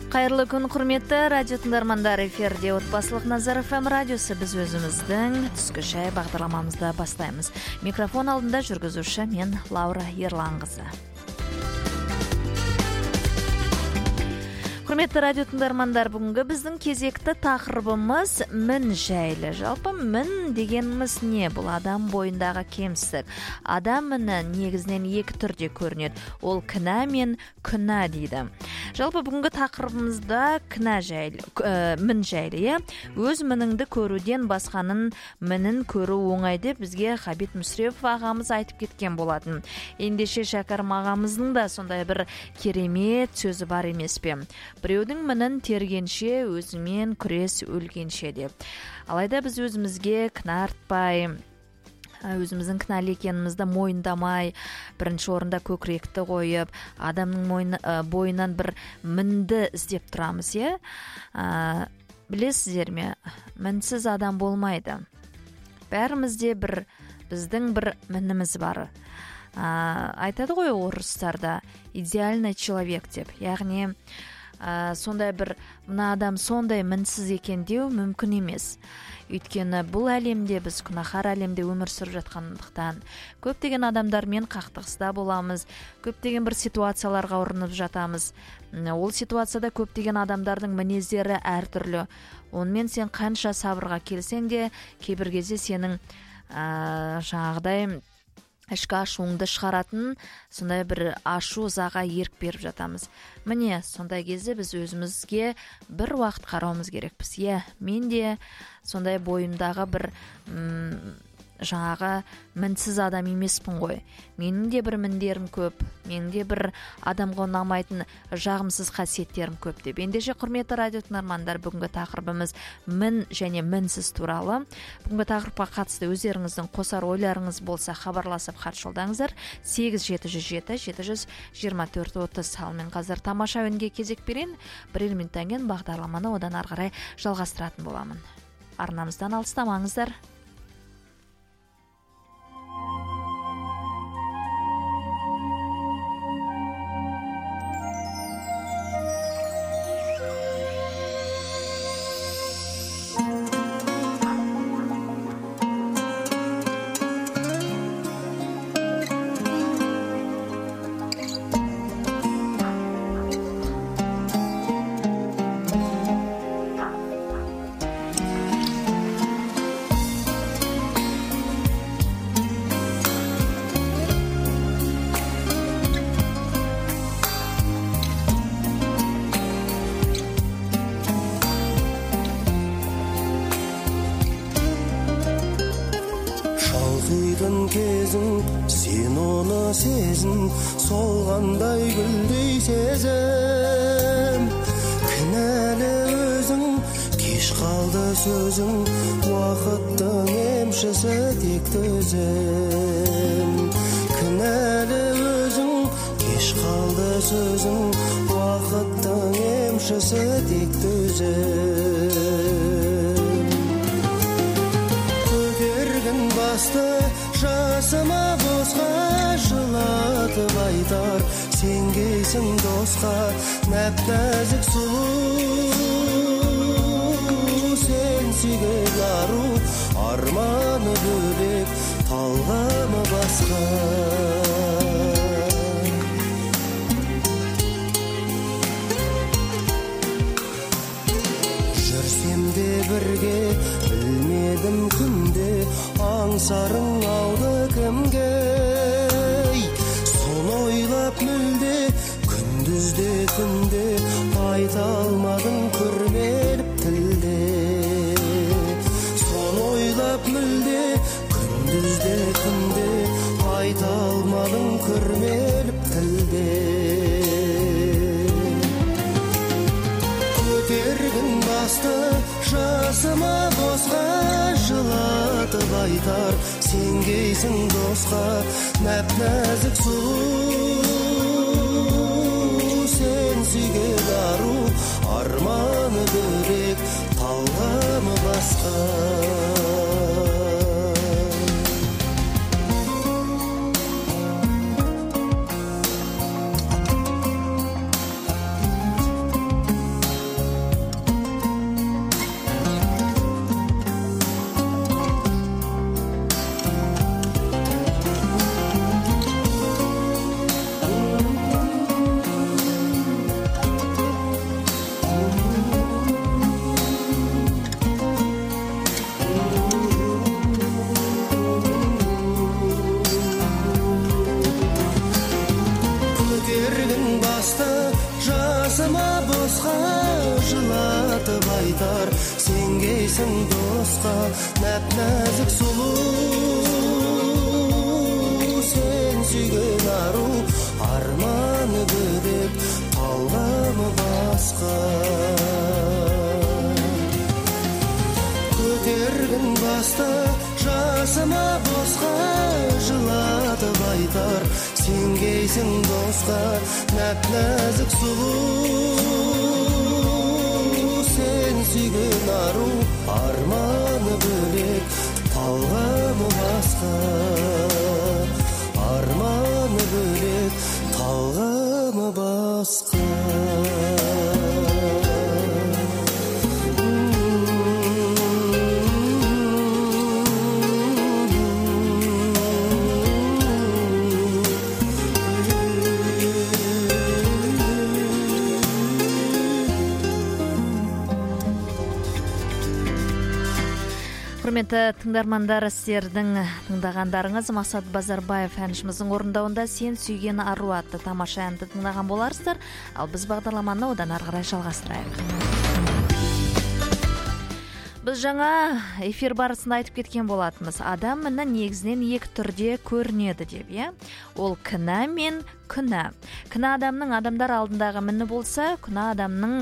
Қайырлы күн, құрметті радио тыңдармандар, эфирде отбасылық Назар ФМ радиосы. Біз өзіміздің түскі шай бағдарламамызды бастаймыз. Микрофон алдында жүргізуші мен Лаура Ерланқызы. Құрметті радио тыңдармандар, бүгінгі біздің кезекті тақырыбымыз мін жайлы. Жалпы мін дегеніміз не? Бұл адам бойындағы кемістік. Адам міні негізінен екі түрде көрінеді. Ол кінә мен күнә дейді. Жалпы бүгінгі тақырыбымызда мін жайлы. Өз мініңді көруден басқаның мінін көру оңай деп бізге Хабит Мүсірепов ағамыз айтып кеткен болатын. Ендеше Шәкәрім ағамыздың да сондай бір керемет сөзі бар емес пе? Біреудің мінін тергенше, өзімен күрес өлгенше деп. Алайда біз өзімізге кінә артпай, өзіміздің кінәлі екенімізді мойындамай, бірінші орында көкіректі қойып, адамның бойынан бір мінді іздеп тұрамыз, білесіздер ме? Мінсіз адам болмайды. Бәрімізде біздің бір мініміз бар. Айтады ғой орыстарда идеальный человек деп. Яғни сондай бір мына адам сондай мінсіз екен деу мүмкін емес. Өйткені бұл әлемде біз күнәһар әлемде өмір сүріп жатқандықтан көптеген адамдармен қақтығыста боламыз, көптеген бір ситуацияларға ұрынып жатамыз. Ол ситуацияда көптеген адамдардың мінездері әртүрлі. Онымен сен қанша сабырға келсең де кейбір кезде сенің жаңағыдай ішкі ашуыңды шығаратын сондай бір ашу ызаға ерік беріп жатамыз. Міне, сондай кезде біз өзімізге бір уақыт қарауымыз керекпіз. Мен де сондай бойымдағы бір жаңағы мінсіз адам емеспін ғой. Менің де бір міндерім көп, менің де бір адамға ұнамайтын жағымсыз қасиеттерім көп деп. Ендеше құрметті радио тыңдармандар, бүгінгі тақырыбымыз мін және мінсіз туралы. Бүгінгі тақырыпқа қатысты өздеріңіздің қосар ойларыңыз болса хабарласып хат жолдаңыздар. 8707-724-30. Салмен қазір тамаша үнге кезек берейін. Бір минуттан кейін бағдарламаны одан ары қарай жалғастыратын боламын. Арнамыздан алыстамаңыздар. Сен оны сезін, солғандай гүлдей сезім. Кінәлі өзің, кеш қалды сөзің, уақыттың емшісі тек төзім. Кінәлі өзің, кеш қалды сөзің, уақыттың емшісі тек төзім. Көтергін басты жасыма босқа жылатып айтар, сенгейсің досқа нәп-нәзік сұлу. Сен сүйген ару, арманы бөлек, талғамы басқа. Жүрсем де бірге, білмедім күнде, аңсарың ауды кімге. Соны ойлап мүлде, күндізде түнде, айта алмадың көрмеліп тілде. Соны ойлап мүлде, күндізде түнде, айта алмадың көрмеліп тілде. Көтергін басты жасыма босқа жылатып айтар, сенгейсің досқа нәп-нәзік сұлу. Сен сүйген ару, арманы бөлек, талғамы басқа. сенгейсің досқа нәп-нәзік сұлу сен сүйген ару арманы бөлек талғамы басқа көтергін баста жасыма босқа жылатып айтар сенгейсің досқа нәп-нәзік сұлу сен сүйген ару арманы бөлек талғамы басқа арманы бөлек талғамы басқа Құрметті тыңдармандар, сіздердің тыңдағандарыңыз Мақсат Базарбаев әншіміздің орындауында Сен сүйген ару атты тамаша әнді тыңдаған боларсыздар. Ал біз бағдарламаны одан ары қарай жалғастырайық. Біз жаңа эфир барысында айтып кеткен болатынбыз. Адам міне негізінен екі түрде көрінеді деп, Ол кінә мен күнә. Күнә адамның адамдар алдындағы міні болса, күнә адамның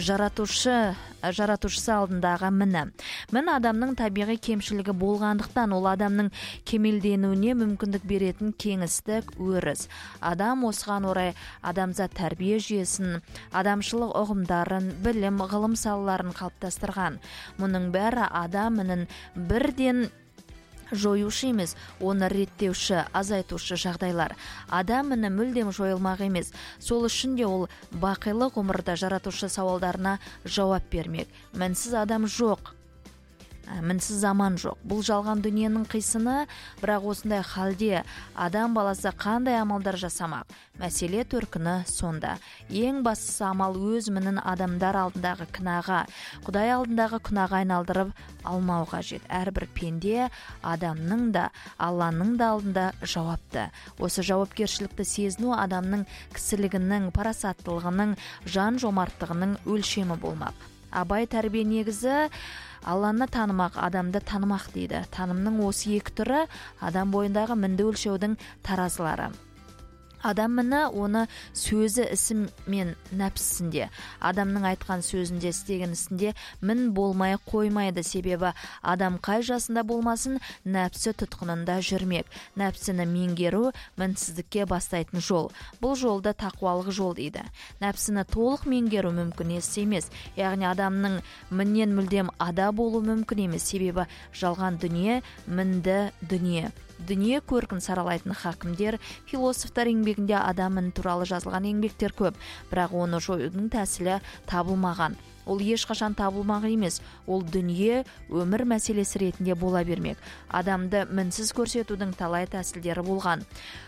жаратушысы алдындағы міні. Мін адамның табиғи кемшілігі болғандықтан ол адамның кемелденуіне мүмкіндік беретін кеңістік өріс. Адам осыған орай адамзат тәрбие жүйесін, адамшылық ұғымдарын, білім, ғылым салаларын қалыптастырған. Мұның бәрі адам мінін бірден жойушы емес, оны реттеуші, азайтушы жағдайлар. Адам міні мүлдем жойылмақ емес. Сол үшін де ол бақилы ғұмырда жаратушы сауалдарына жауап бермек. Мінсіз адам жоқ. Мінсіз заман жоқ. Бұл жалған дүниенің қисыны, бірақ осындай халде адам баласы қандай амалдар жасамақ? Мәселе төркіні сонда. Ең бастысы амал өз мінін адамдар алдындағы күнәға, Құдай алдындағы күнәға айналдырып алмау қажет. Әрбір пенде адамның да, Алланың да алдында жауапты. Осы жауапкершілікті сезіну адамның кісілігінің, парасаттылығының, жан жомарттығының өлшемі болмақ. Абай тәрбие негізі Алланы танымақ, адамды танымақ дейді. Танымның осы екі түрі адам бойындағы мінді өлшеудің таразылары. Адам міні оны сөзі, ісі мен нәпсісінде, адамның айтқан сөзінде, істеген ісінде мін болмай қоймайды. Себебі адам қай жасында болмасын нәпсі тұтқынында жүрмек. Нәпсіні меңгеру мінсіздікке бастайтын жол. Бұл жолды тақуалық жол дейді. Нәпсіні толық меңгеру мүмкін емес. Яғни адамның міннен мүлдем ада болу мүмкін емес. Себебі жалған дүние мінді дүние. Дүние көркін саралайтын хакімдер, философтар еңбегінде адам міні туралы жазылған еңбектер көп, бірақ оны жоюдың тәсілі табылмаған. Ол ешқашан табылмақ емес. Ол дүние өмір мәселесі ретінде бола бермек. Адамды мінсіз көрсетудің талай тәсілдері болған.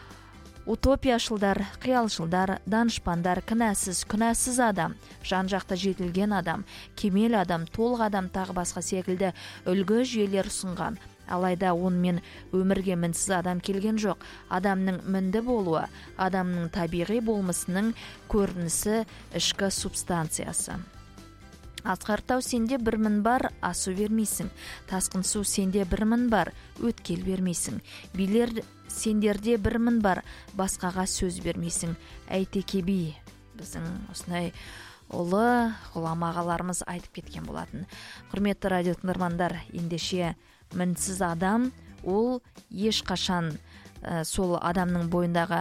Утопияшылдар, қиялшылдар, данышпандар, күнәсіз адам, жан-жақта жетілген адам, кемел адам, толық адам тағы басқа секілді үлгі жүйелер ұсынған. Алайда онымен өмірге мінсіз адам келген жоқ. Адамның мінді болуы, адамның табиғи болмысының көрінісі, ішкі субстанциясы. Асқар тау сенде бір мін бар, асу бермейсің. Тасқын су сенде бір мін бар, өткел бермейсің. Билер сендерде бір мін бар, басқаға сөз бермейсің. Әйтеке би, біздің осындай ұлы ғұлама ағаларымыз айтып кеткен болатын. Құрметті радио тыңдармандар, ендеше мінсіз адам, ол ешқашан сол адамның бойындағы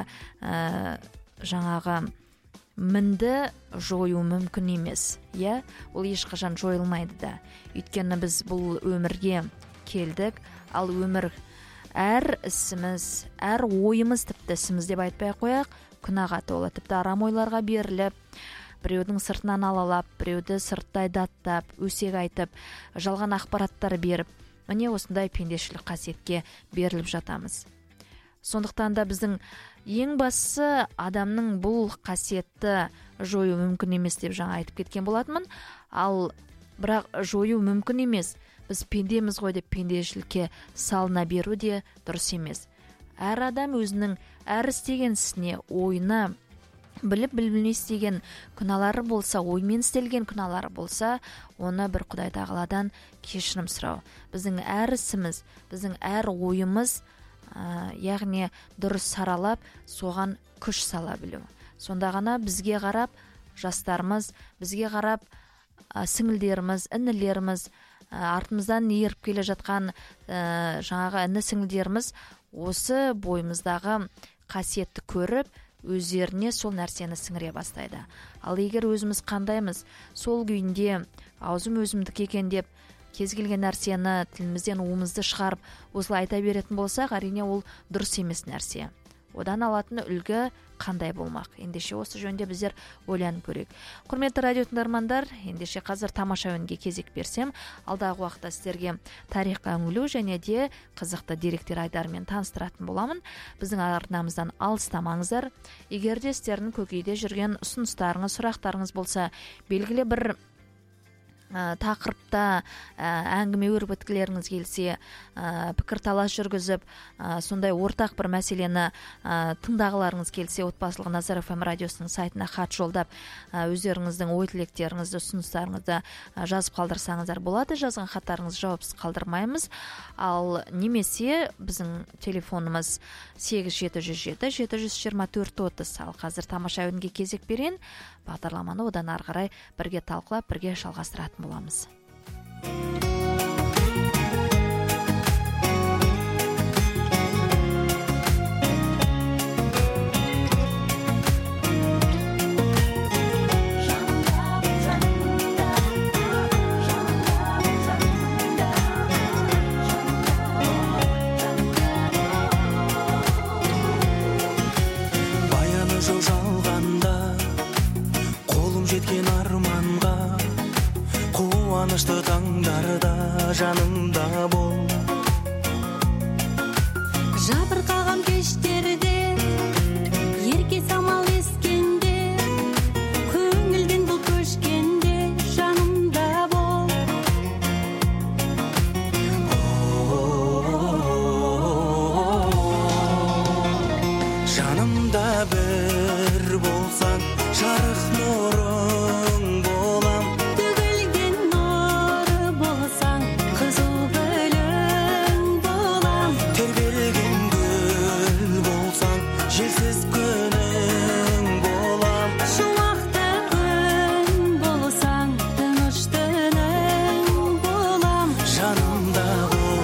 жаңағы мінді жою мүмкін емес. Ол ешқашан жойылмайды да. Өйткені біз бұл өмірге келдік, ал өмір әр ісіміз, әр ойымыз, тіпті ісіміз деп айтпай қояқ, күнәға толы, тіпті арам ойларға беріліп, біреудің сыртынан алалап, біреуді сырттай даттап, өсек айтып, жалған ақпараттар беріп, міне осындай пендешілік қасиетке беріліп жатамыз. Сондықтан да біздің ең бастысы адамның бұл қасиетті жою мүмкін емес деп жаңа айтып кеткен болатынмын. Ал бірақ жою мүмкін емес. Біз пендеміз ғой деп пендешілікке салына беру де дұрыс емес. Әр адам өзінің әр істеген ісіне, ойына біліп білмей істеген күнәлары болса, оймен істелген күнәлары болса, оны бір Құдай тағаладан кешірім сұрау. Біздің әр ісіміз, біздің әр ойымыз, яғни дұрыс саралап, соған күш сала білу. Сонда ғана бізге қарап жастарымыз, бізге қарап сіңілдеріміз, інілеріміз, артымыздан еріп келе жатқан жаңағы іні сіңілдеріміз осы бойымыздағы қасиетті көріп, өздеріне сол нәрсені сіңіре бастайды. Ал егер өзіміз қандаймыз, сол күйінде аузым өзімдік екен деп кез келген нәрсені тілімізден уымызды шығарып осылай айта беретін болсақ, әрине ол дұрыс емес нәрсе. Одан алатын үлгі қандай болмақ? Ендеше осы жөнде біздер ойланып көрейік. Құрметті радио тыңдармандар, ендеше қазір тамаша үнге кезек берсем, алдағы уақытта сіздерге тарихқа үңілу және де қызықты деректер айдарымен таныстыратын боламын. Біздің арнамыздан алыстамаңыздар. Егер де сіздердің көкейде жүрген ұсыныстарыңыз, сұрақтарыңыз болса, белгілі бір тақырыпта әңгіме өрбіткілеріңіз келсе, пікір талас жүргізіп, сондай ортақ бір мәселені тыңдағыларыңыз келсе, Отбасылық Назар FM радиосының сайтына хат жолдап, өздеріңіздің ой тілектеріңізді, ұсыныстарыңызды жазып қалдырсаңыздар болады. Жазған хаттарыңызды жауапсыз қалдырмаймыз. Ал немесе біздің телефонымыз 8707-724-30. Ал қазір тамаша үнге кезек берейін. Бағдарламаны одан ары қарай бірге талқылап, бірге жалғастыратын боламыз. Баяны жол жалғанда, қолым жеткен арманға, қуанышты таңдарда жанымда бол. Жабырқаған кештерде, ерке самал ескенде, көңілден бұл көшкенде жанымда бол. Жанымда бір болсаң, жарық нұрың болам. Төгілген нұры болсаң, қызыл гүлің болам. Тербелген гүл болсаң, желсіз күнің болам. Шуақты күн болсаң, тыныш түнің болам. Жанымда бол.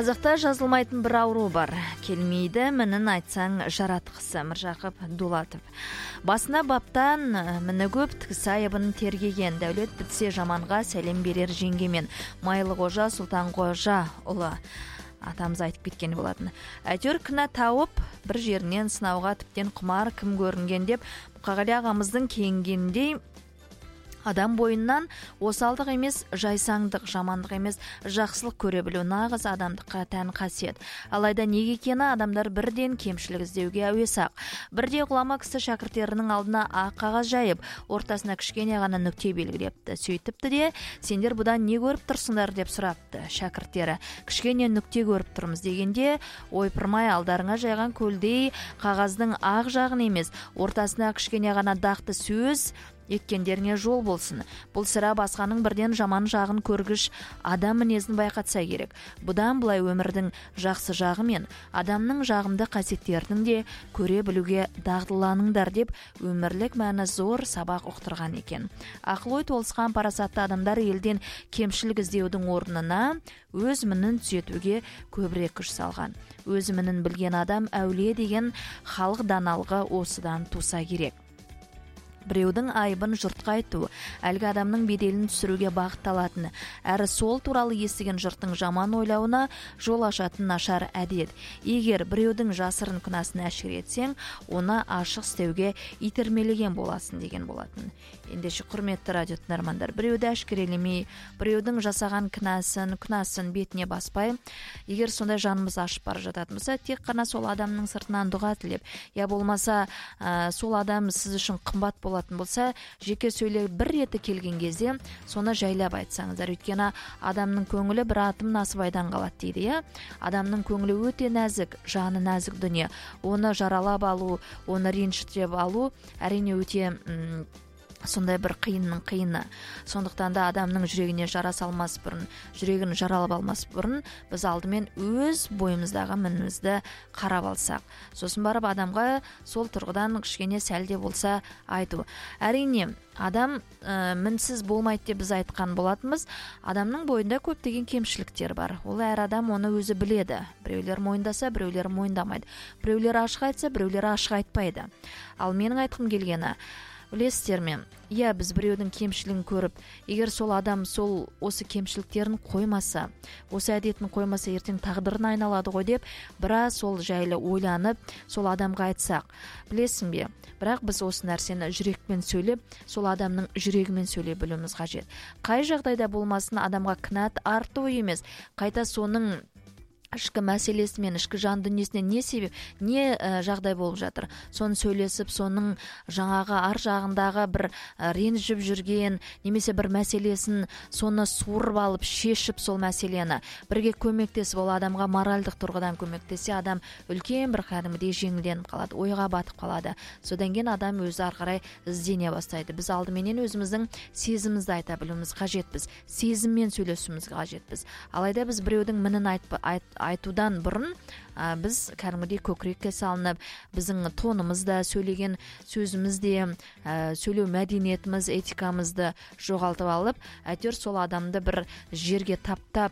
Қазақта жазылмайтын бір ауру бар. Келмейді мінін айтсаң жаратқысы. Міржақып Дулатов. Басына баптан міні көп тікісі айыбын тергеген. Дәулет бітсе жаманға сәлем берер жеңгемен. Майлы қожа Сұлтан қожа ұлы атамыз айтып кеткен болатын. Әйтеуір кінә тауып бір жерінен сынауға тіптен құмар кім көрінген деп Мұқағали ағамыздың кейінгендей адам бойынан осалдық емес, жайсаңдық, жамандық емес, жақсылық көре білу нағыз адамдыққа тән қасиет. Алайда неге екені адамдар бірден кемшілік іздеуге әуес-ақ. Бірде ғұлама кісі шәкірттерінің алдына ақ қағаз жайып, ортасына кішкене ғана нүкте белгілепті. Сөйтіпті де, сендер бұдан не көріп тұрсыңдар деп сұрапты шәкірттері. Кішкене нүкте көріп тұрмыз дегенде, ойпырмай алдарыңа жайған көлдей қағаздың ақ жағын емес, ортасына кішкене ғана дақты сөз еткендеріне жол болсын. Бұл сірә басқаның бірден жаман жағын көргіш адам мінезін байқатса керек. Бұдан былай өмірдің жақсы жағы мен адамның жағымды қасиеттерін де көре білуге дағдыланыңдар деп өмірлік мәні зор сабақ ұқтырған екен. Ақыл-ой толысқан парасатты адамдар елден кемшілік іздеудің орнына өз мінін түзетуге көбірек күш салған. Өз мінін білген адам әулие деген халық даналығы осыдан туса керек. Біреудің айыбын жұртқа айту, әлгі адамның беделін түсіруге бағытталатын, әрі сол туралы естіген жұрттың жаман ойлауына жол ашатын нашар әдет. Егер біреудің жасырын күнәсін әшкере етсең, оны ашық істеуге итермелеген боласың деген болатын. Ендеше құрметті радио тыңдармандар, біреуді әшкерелемей, біреудің жасаған күнәсін бетіне баспай, егер сондай жанымыз ашып бара жататын болса, тек қана сол адамның сыртынан дұға тілеп, я болмаса сол адам сіз үшін қымбат болатын болса, жеке сөйлеп бір реті келген кезде соны жайлап айтсаңыздар. Өйткені адамның көңілі бір атым насыбайдан қалады дейді, я. Адамның көңілі өте нәзік, жаны нәзік дүние. Оны жаралап алу, оны ренжітіп алу әрине өте сондай бір қиыны. Сондықтан да адамның жүрегіне жара салмас бұрын, жүрегін жаралап алмас бұрын, біз алдымен өз бойымыздағы мінімізді қарап алсақ. Сосын барып адамға сол тұрғыдан кішкене сәлде болса айту. Әрине, адам мінсіз болмайды деп біз айтқан болатынбыз. Адамның бойында көптеген кемшіліктер бар. Ол әр адам оны өзі біледі. Біреулер мойындаса, біреулер мойындамайды. Біреулер ашық айтса, біреулер ашық айтпайды. Ал менің айтқым келгені, білесіздер ме? Иә, біз біреудің кемшілігін көріп, егер сол адам осы кемшіліктерін қоймаса, осы әдетін қоймаса, ертең тағдырын айналады ғой деп, біраз сол жайлы ойланып, сол адамға айтсақ, білесің бе? Бірақ біз осы нәрсені жүрекпен сөйлеп, сол адамның жүрегімен сөйлей білуіміз қажет. Қай жағдайда болмасын адамға кінәт арту емес, қайта соның ішкі мәселесі мен ішкі жан дүниесіне не себеп, не жағдай болып жатыр. Соны сөйлесіп, соның жаңағы ар жағындағы бір ренжіп жүрген, немесе бір мәселесін соны суырып алып, шешіп сол мәселені бірге көмектесіп, ол адамға моральдық тұрғыдан көмектесе, адам үлкен бір кәдімгідей жеңілденіп қалады, ойға батып қалады. Содан кейін адам өзі ары қарай іздене бастайды. Біз алдыменен өзіміздің сезімімізді айта білуіміз қажетпіз. Сезіммен сөйлесуіміз қажетпіз. Алайда біз біреудің мінін айтудан бұрын біз кәдімгідей көкірекке салынып, біздің тонымызда, сөйлеген сөзімізде, сөйлеу мәдениетіміз, этикамызды жоғалтып алып, әйтеуір сол адамды бір жерге таптап,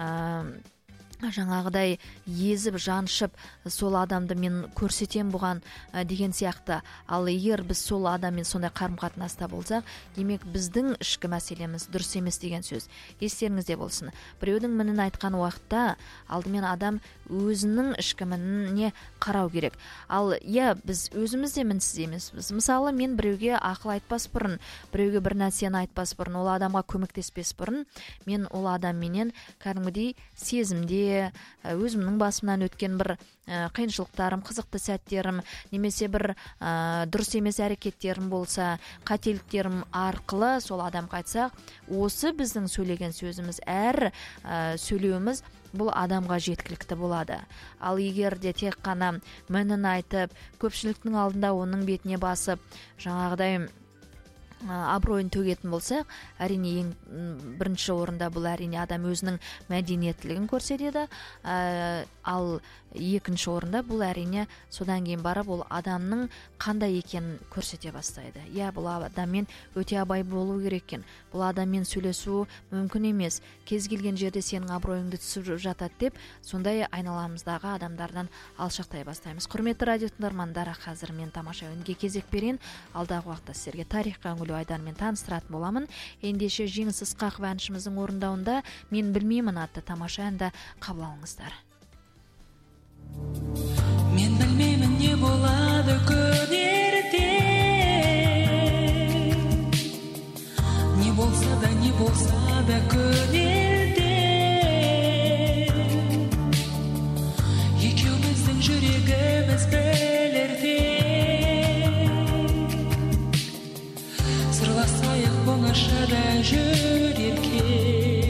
жаңағыдай езіп, жаншып, сол адамды мен көрсетем бұған деген сияқты. Ал егер біз сол адаммен сондай қарым-қатынаста болсақ, демек біздің ішкі мәселеміз дұрыс емес деген сөз. Естеріңізде болсын. Біреудің мінін айтқан уақытта алдымен адам өзінің ішкі мініне қарау керек. Ал біз өзіміз де мінсіз емеспіз. Мысалы, мен біреуге ақыл айтпас бұрын, біреуге бір нәрсені айтпас бұрын, ол адамға көмектеспес бұрын, мен ол адамменен кәдімгідей сезімде, өзімнің басымнан өткен бір қиыншылықтарым, қызықты сәттерім, немесе бір дұрыс емес әрекеттерім болса, қателіктерім арқылы сол адамға айтсақ, осы біздің сөйлеген сөзіміз, әр сөйлеуіміз бұл адамға жеткілікті болады. Ал егер де тек қана мінін айтып, көпшіліктің алдында оның бетіне басып, жаңағыдай абыройын төгетін болсақ, әрине ең бірінші орында бұл әрине адам өзінің мәдениеттілігін көрсетеді, ал екінші орында бұл әрине содан кейін барып ол адамның қандай екенін көрсете бастайды. Бұл адаммен өте абай болу керек екен. Бұл адаммен сөйлесу мүмкін емес. Кез келген жерде сенің абыройыңды түсіп жатады деп, сондай айналамыздағы адамдардан алшақтай бастаймыз. Құрметті радио тыңдармандар, қазір мен тамаша үнге кезек берейін. Алдағы уақытта сіздерге тарихқа үңілу айдарымен таныстыратын боламын. Ендеше Жеңіс Ысқақов әншіміздің орындауында "Мен білмеймін" атты тамаша әнді қабыл алыңыздар. Мен білмеймін не болады күн ертең, не болса да күн ертең, екеуміздің жүрегіміз білер тең, сырласайық оңашада жүрерken.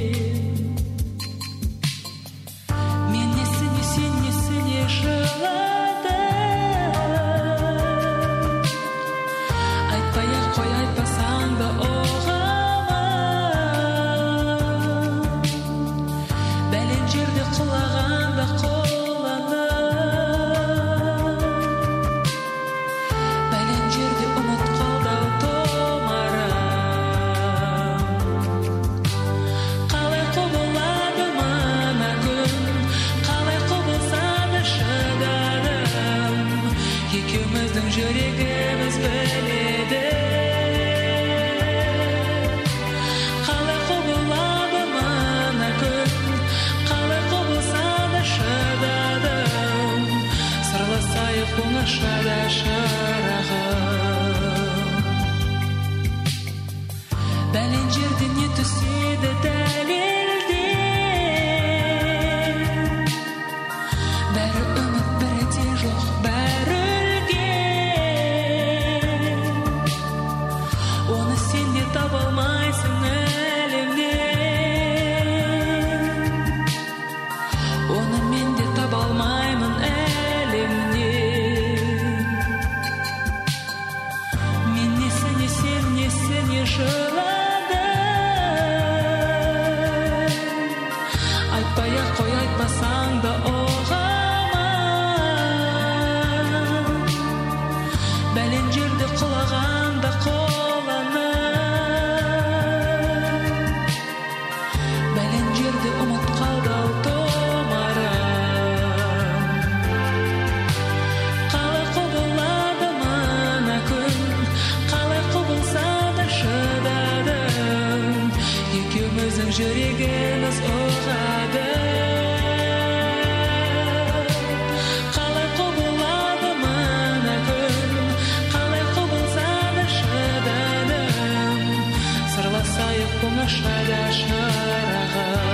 Бәлен жерде не түседі дәлелден, бәрі үміт бірде жоқ, бәрі өлген. Оны сен де таба алмайсың әлемнен, оны мен де таба алмаймын әлемнен. Мен несіне сен, несіне жыладым, айтпай-ақ қой, айтпасаң да оғамын. Бәлен жерде құлағанда қоланым, бәлен жерде ұмыт қалды ау томарым. Қалай құбылады мына күн, қалай құбылса да шыдадым, екеуміздің жүрегіміз оғады. Қалай құбылады мына күн, қалай құбылса да шыдадым, сырласайық оңашада шырағым.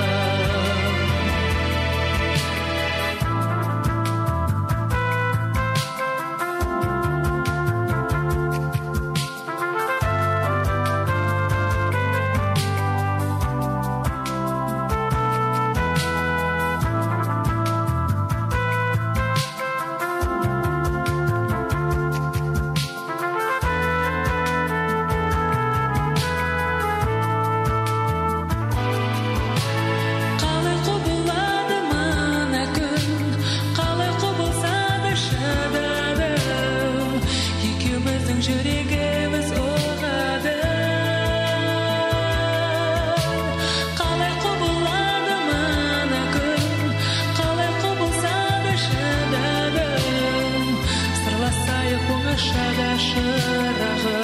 Қалай құбылады мына күн, қалай құбылса да шыдадым, екеуміздің жүрегіміз оғады. Қалай құбылады мына күн, қалай құбылса да шыдадым, сырласайық оңашада шырағым.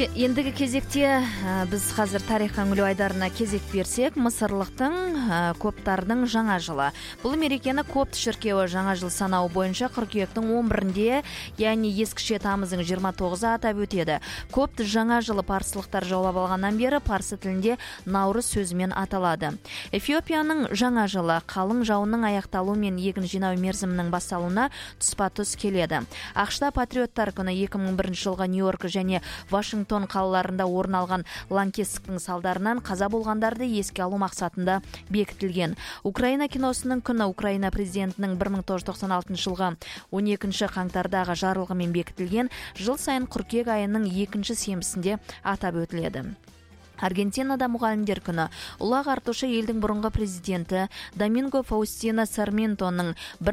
Ендігі кезекте біз қазір тарихқа үңілу айдарына кезек берсек, мысырлықтың коптардың жаңа жылы. Бұл мерекені копт шіркеуі жаңа жыл санауы бойынша қыркүйектің 11-інде, яғни ескіше тамыздың 29-ы атап өтеді. Копт жаңа жылы парсылықтар жаулап алғаннан бері парсы тілінде наурыз сөзімен аталады. Эфиопияның жаңа жылы қалың жауынның аяқталуы мен егін жинау мерзімінің басталуына тұспа-тұс келеді. ақш-та патриоттар күні 2001 жылғы Нью-Йорк және Вашингтон қалаларында орын алған лаңкестіктің салдарынан қаза болғандарды еске алу мақсатында бекітілген. Украина киносының күні Украина президентінің 1996 жылғы 12 қаңтардағы жарлығымен бекітілген, жыл сайын қыркүйек айының 2 сенбісінде атап өтіледі. Аргентинада мұғалімдер күні. Ұлы ағартушы елдің бұрынғы президенті Доминго Фаустино Сарментоның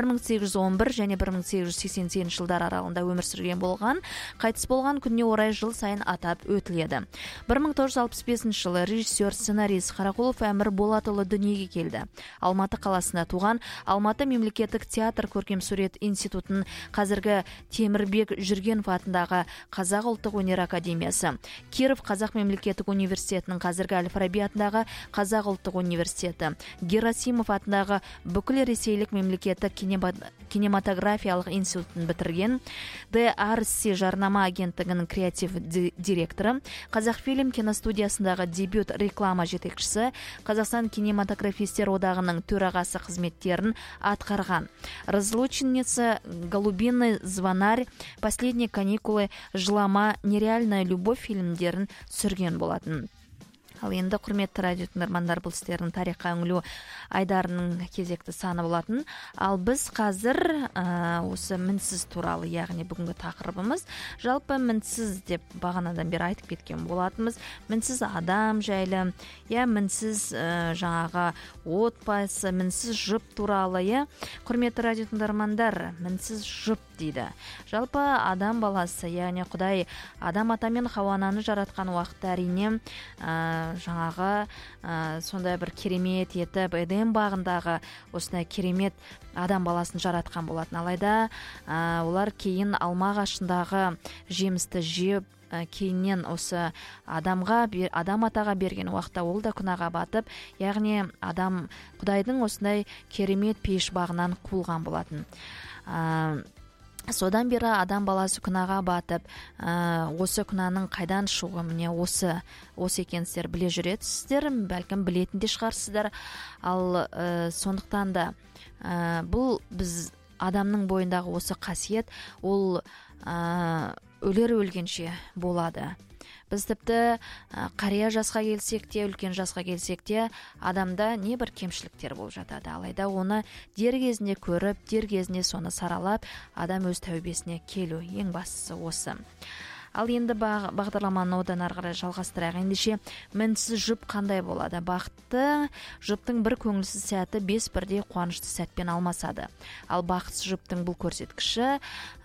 1811 және 1888 жылдар аралығында өмір сүрген болған, қайтыс болған күніне орай жыл сайын атап өтіледі. 1965 жылы режиссер, сценарист Қарақұлов Әмір Болатұлы дүниеге келді. Алматы қаласында туған, Алматы мемлекеттік театр көркемсурет институтын, қазіргі Темірбек Жүргенов атындағы Қазақ ұлттық өнер академиясы, Киров Қазақ мемлекеттік университетінің қазіргі Әл-Фараби атындағы Қазақ ұлттық университеті, Герасимов атындағы бүкіл ресейлік мемлекеттік кинематографиялық институтын бітірген, DRC жарнама агенттігінің креатив директоры, Қазақфильм киностудиясындағы дебют реклама жетекшісі, Қазақстан кинематографистер одағының төрағасы қызметтерін атқарған. Разлучница, Голубиный звонарь, Последние каникулы, Жылама, Нереальная любовь фильмдерін сүрген болатын. Ал енді құрметті радио тыңдармандар, бұл сіздердің тарихқа үңілу айдарының кезекті саны болатын. Ал біз қазір осы мінсіз туралы, яғни бүгінгі тақырыбымыз, жалпы мінсіз деп бағанадан бері айтып кеткен болатымыз. Мінсіз адам жайлы, мінсіз жаңағы отбасы, мінсіз жұп туралы. Құрметті радио тыңдармандар, мінсіз жұп дейді. Жалпы адам баласы, яғни Құдай адам ата мен Хауананы жаратқан уақытта әрине жаңағы сондай бір керемет етіп Эдем бағындағы осындай керемет адам баласын жаратқан болатын. Алайда олар кейін алма ағашындағы жемісті жеп, кейіннен осы адам атаға берген уақытта ол да күнәға батып, яғни адам Құдайдың осындай керемет пейіш бағынан қуылған болатын. Содан бері адам баласы күнәға батып, осы күнәнің қайдан шығуы міне осы екенсіздер біле жүретсіздер, бәлкім білетін де шығарсыздар. Ал сондықтан да бұл біз адамның бойындағы осы қасиет, ол өлер өлгенше болады. Біз тіпті қария жасқа келсек те, үлкен жасқа келсек те, адамда не бір кемшіліктер болып жатады. Алайда оны дер кезінде көріп, дер кезінде соны саралап, адам өз тәубесіне келу, ең бастысы осы. Ал енді бағдарламаны одан ары қарай жалғастырайық. Ендеше мінсіз жұп қандай болады? Бақытты жұптың бір көңілсіз сәті 5 бірдей қуанышты сәтпен алмасады. Ал бақытсыз жұптың бұл көрсеткіші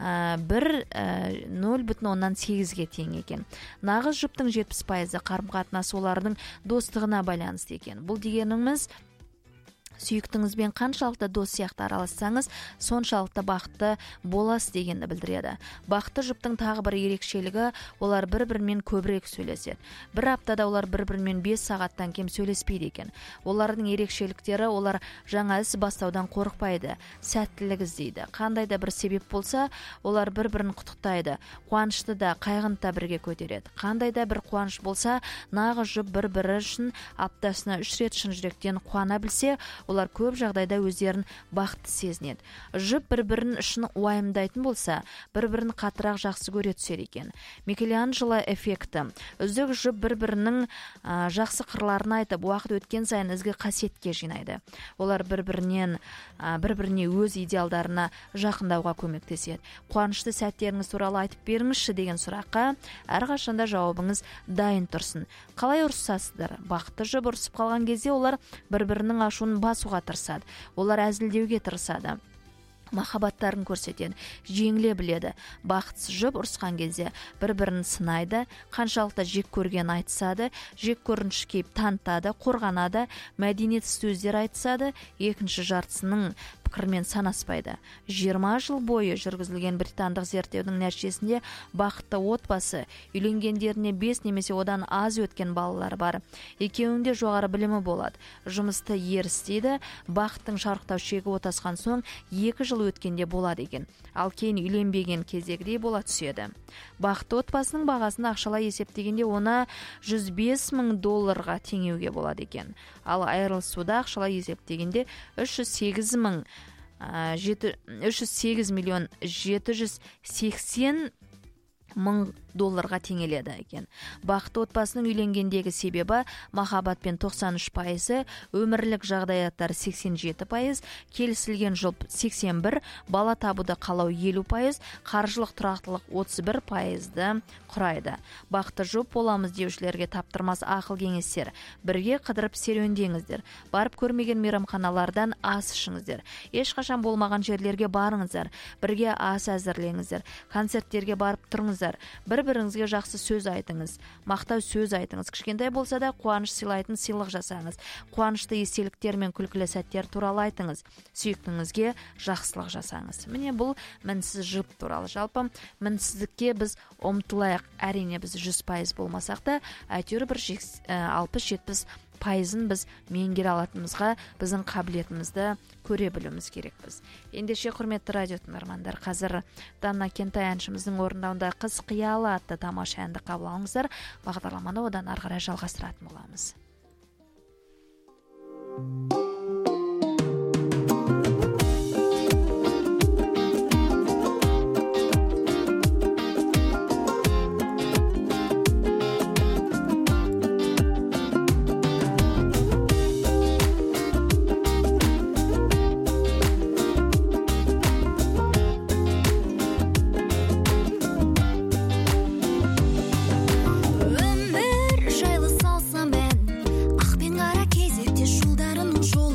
0,8-ге тең екен. Нағыз жұптың 70% қарым-қатынасы олардың достығына байланысты екен. Бұл дегеніміз, сүйіктіңізбен қаншалықты дос сияқты аралассаңыз, соншалықты бақытты боласыз дегенді білдіреді. Бақытты жұптың тағы бір ерекшелігі, олар бір-бірімен көбірек сөйлеседі. Бір аптада олар бір-бірімен 5 сағаттан кем сөйлеспейді екен. Олардың ерекшеліктері, олар жаңа іс бастаудан қорықпайды, сәттілік іздейді. Қандай да бір себеп болса, олар бір-бірін құттықтайды, қуанышты да, қайғыны да бірге көтереді. Қандай да бір қуаныш болса, нағыз жұп бір-бірі үшін аптасына 3 рет шын жүректен қуана білсе, олар көп жағдайда өздерін бақытты сезінеді. Жұп бір-бірін үшін уайымдайтын болса, бір-бірін қатырақ жақсы көре түсер екен. Микеланджело эффекті. Үздік жұп бір-бірінің жақсы қырларын айтып, уақыт өткен сайын ізгі қасиетке жинайды. Олар бір-біріне өз идеалдарына жақындауға көмектеседі. Қуанышты сәттеріңіз туралы айтып беріңізші деген сұраққа әрқашанда жауабыңыз дайын тұрсын. Қалай ұрсасыздар? Бақытты жұп ұрсып қалған кезде олар бір-бірінің ашуын басуға тырысады. Олар әзілдеуге тырысады. Махаббаттарын көрсетеді, жеңіле біледі. Бақытсыз жұп ұрысқан кезде бір-бірін сынайды, қаншалықты жек көрген айтысады, жек көрініш кейіп танытады, қорғанады, мәдениетсіз сөздер айтысады, екінші жартысының пікірмен санаспайды. 20 жыл бойы жүргізілген британдық зерттеудің нәтижесінде бақытты отбасы үйленгендеріне 5 немесе одан аз өткен балалар бар. Екеуінде жоғары білімі болады. Жұмысты ер істейді. Бақыттың шарықтау шегі отасқан соң 2 жыл өткенде болады екен. Ал кейін үйленбеген кездегідей бола түседі. Бақытты отбасының бағасын ақшалай есептегенде оны $105,000 теңеуге болады екен. Ал айырылысуда ақшалай есептегенде $308,780,000 теңеледі екен. Бақытты отбасының үйленгендегі себебі махаббатпен 93%, өмірлік жағдаяттар 87%, келісілген жұп 81%, бала табуды қалау 50%, қаржылық тұрақтылық 31%-ді құрайды. Бақытты жұп боламыз деушілерге таптырмас ақыл кеңестер. Бірге қыдырып серуендеңіздер. Барып көрмеген мейрамханалардан ас ішіңіздер. Ешқашан болмаған жерлерге барыңыздар. Бірге ас әзірлеңіздер. Концерттерге барып тұрыңыздар. Бір-біріңізге жақсы сөз айтыңыз, мақтау сөз айтыңыз. Кішкентай болса да қуаныш сыйлайтын сыйлық жасаңыз. Қуанышты естеліктер мен күлкілі сәттер туралы айтыңыз. Сүйіктіңізге жақсылық жасаңыз. Міне бұл мінсіз жұп туралы. Жалпы мінсіздікке біз ұмтылайық. Әрине біз 100% болмасақ та, әйтеуір бір 60-70% біз меңгере алатынымызға біздің қабілетімізді көре білуіміз керекпіз. Ендеше құрметті радио тыңдармандар, қазір Дана Кентай әншіміздің орындауында Қыз қиялы атты тамаша әнді қабыл алыңыздар. Бағдарламаны одан ары қарай жалғастыратын боламыз. Өмір жайлы салсам ән, ақ пен қара кезекте жолдарын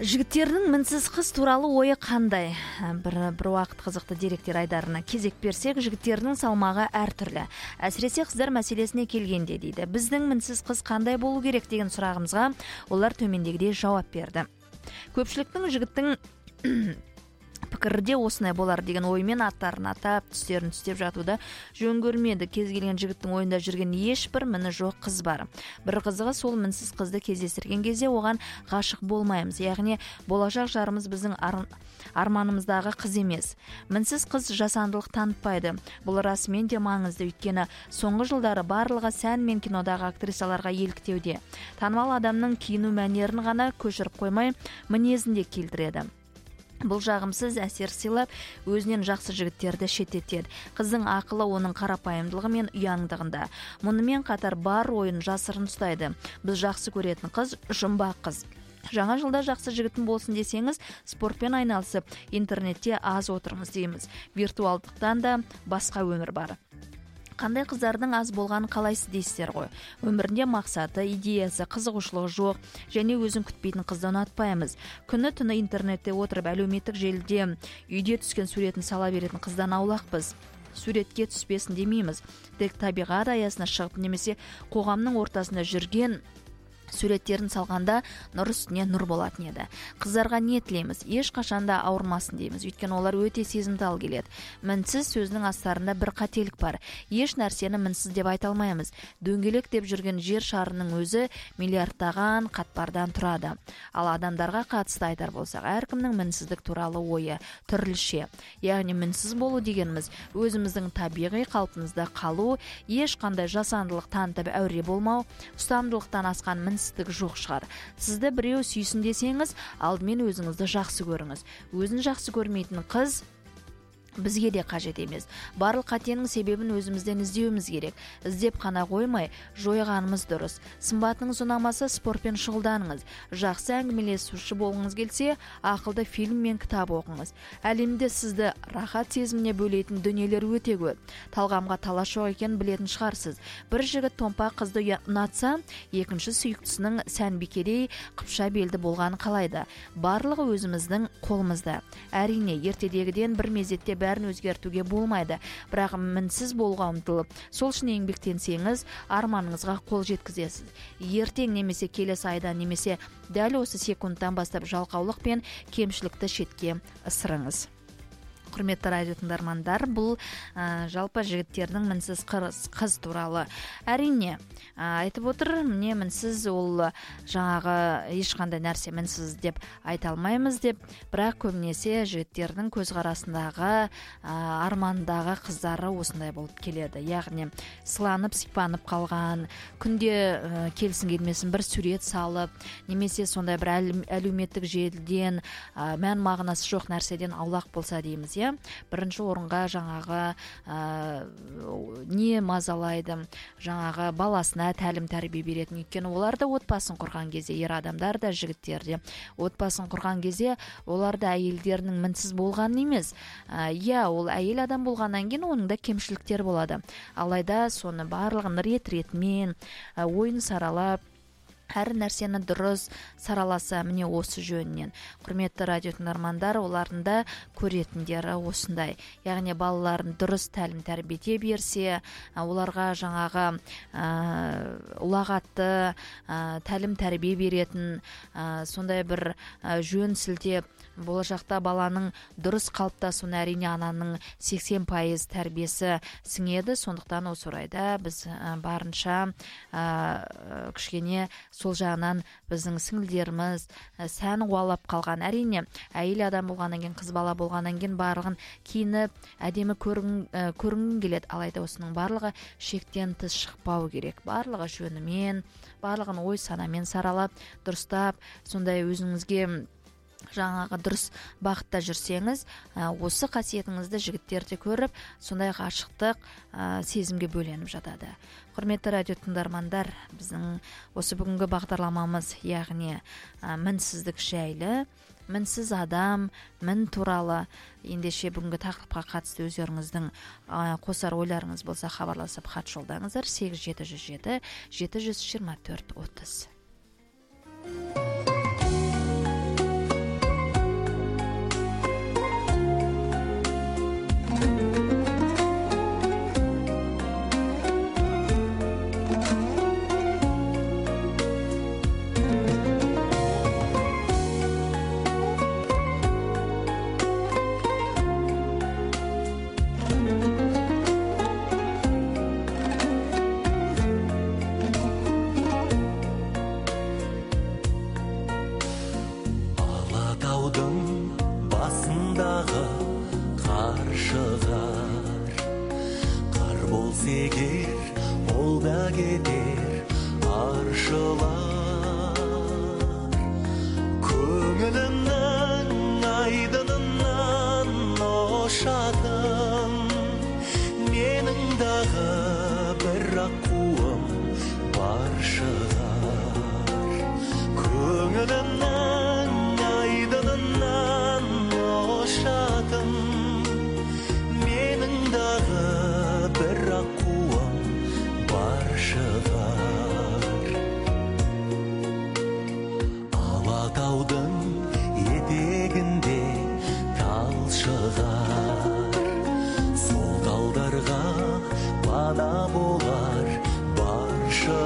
Жігіттердің мінсіз қыз туралы ойы қандай? Бір уақыт қызықты деректер айдарына кезек берсек, жігіттердің салмағы әртүрлі. Әсіресе қыздар мәселесіне келгенде дейді. Біздің мінсіз қыз қандай болу керек деген сұрағымызға олар төмендегідей жауап берді. Көпшіліктің жігіттің пікірі де осындай болар деген оймен аттарын атап, түстерін түстеп жатуда жөн көрмеді. Кез келген жігіттің ойында жүрген ешбір міні жоқ қыз бар. Бір қызығы сол мінсіз қызды кездестірген кезде оған ғашық болмаймыз. Яғни болашақ жарымыз біздің арманымыздағы қыз емес. Мінсіз қыз жасандылық танытпайды. Бұл расымен де маңызды, өйткені соңғы жылдары барлығы сән мен кинодағы актрисаларға еліктеуде. Танымал адамның киіну мәнерін ғана көшіріп қоймай, мінезін де келтіреді. Бұл жағымсыз әсер сыйлап, өзінен жақсы жігіттерді шеттетеді. Қыздың ақылы оның қарапайымдылығы мен ұяңдығында. Мұнымен қатар бар ойын жасырын ұстайды. Біз жақсы көретін қыз жұмбақ қыз. Жаңа жылда жақсы жігітін болсын десеңіз, спортпен айналысып, интернетте аз отырыңыз дейміз. Виртуалдықтан да басқа өмір бар. Қандай қыздардың аз болғанын қалайсыз дейсіздер ғой. Өмірінде мақсаты, идеясы, қызығушылығы жоқ және өзін күтпейтін қызды ұнатпаймыз. Күні түні интернетте отырып, әлеуметтік желіде үйде түскен суретін сала беретін қыздан аулақпыз. Суретке түспесін демейміз. Тек табиғат аясына шығып немесе қоғамның ортасында жүрген суреттерін салғанда нұр үстіне нұр болатын еді. Қыздарға не тілейміз? Ешқашанда ауырмасын дейміз, өйткені олар өте сезімтал келеді. Мінсіз сөзінің астарында бір қателік бар. Еш нәрсені мінсіз деп айта алмаймыз. Дөңгелек деп жүрген жер шарының өзі миллиардтаған қатпардан тұрады. Ал адамдарға қатысты айтар болсақ, әркімнің мінсіздік туралы ойы түрліше. Яғни мінсіз болу дегеніміз өзіміздің табиғи қалпымызда қалу, ешқандай жасандылық танытып әуре болмау, ұстамдылықтан асқан мінсіздік жоқ шығар. Сізді біреу сүйсін десеңіз, алдымен өзіңізді жақсы көріңіз. Өзін жақсы көрмейтін қыз бізге де қажет емес. Барлық қатенің себебін өзімізден іздеуіміз керек. Іздеп қана қоймай, жойғанымыз дұрыс. Сымбатыңыз ұнамаса, спортпен шұғылданыңыз. Жақсы әңгімелесуші болғыңыз келсе, ақылды фильм мен кітап оқыңыз. Әлемде сізді рахат сезіміне бөлейтін дүниелер өте көп. Талғамға талас жоқ екенін білетін шығарсыз. Бір жігіт томпақ қызды ұнатса, екінші сүйіктісінің сәнбикедей қыпша белді болғанын қалайды. Барлығы өзіміздің қолымызда. Әрине, ертедегіден бір мезетте бәрін өзгертуге болмайды. Бірақ мінсіз болуға ұмтылып, сол үшін еңбектенсеңіз, арманыңызға қол жеткізесіз. Ертең немесе келесі айда немесе дәл осы секундтан бастап жалқаулық пен кемшілікті шетке ысырыңыз. Құрметті радио тыңдармандар, бұл жалпы жігіттердің мінсіз қыз туралы. Әрине, айтып отыр, міне мінсіз ол жаңағы ешқандай нәрсе мінсіз деп айта алмаймыз деп, бірақ көбінесе жігіттердің көзқарасындағы армандағы қыздары осындай болып келеді. Яғни сыланып, сипанып қалған, күнде келсін келмесін бір сурет салып, немесе сондай бір әлеуметтік желіден мән мағынасы жоқ нәрседен аулақ болса дейміз. Бірінші орынға жаңағы не мазалайды, жаңағы баласына тәлім тәрбие беретін. Өйткені олар да отбасын құрған кезде, ер адамдар да жігіттер де отбасын құрған кезде, олар да әйелдерінің мінсіз болғаны емес. Ол әйел адам болғаннан кейін оның да кемшіліктер болады. Алайда соны барлығын рет-ретмен ойын саралап, әр нәрсені дұрыс сараласа, міне осы жөнінен. Құрметті радио тыңдармандар, олардың да көретіндері осындай. Яғни балаларын дұрыс тәлім тәрбие берсе, оларға жаңағы ұлағатты тәлім тәрбие беретін, сондай бір жөн сілтеп, болашақта баланың дұрыс қалыптасуына әрине ананың 80% тәрбиесі сіңеді. Сондықтан осы орайда біз барынша кішкене сол жағынан біздің сіңілдеріміз сән қуалап қалған. Әрине, әйел адам болғаннан кейін, қыз бала болғаннан кейін барлығын киініп, әдемі көрінгің келеді. Алайда осының барлығы шектен тыс шықпау керек. Барлығы жөнімен, барлығын ой санамен саралап, дұрыстап, сондай өзіңізге жаңағы дұрыс бағытта жүрсеңіз, осы қасиетіңізді жігіттерде көріп, сондай ғашықтық сезімге бөленіп жатады. Құрметті радио тыңдармандар, біздің осы бүгінгі бағдарламамыз, яғни мінсіздік жайлы, мінсіз адам, мін туралы. Ендеше бүгінгі тақырыпқа қатысты өздеріңіздің қосар ойларыңыз болса, хабарласып хат жолдаңыздар. 8707 724 30. кетер аршылар көңілімнің айдынынан ошатын менің дағы бір аққуым бар шығар көңілімнің айдынынан ошатын менің дағы бір аққуым бар шығар алатаудың етегінде тал шығар сол талдарға пана болар бар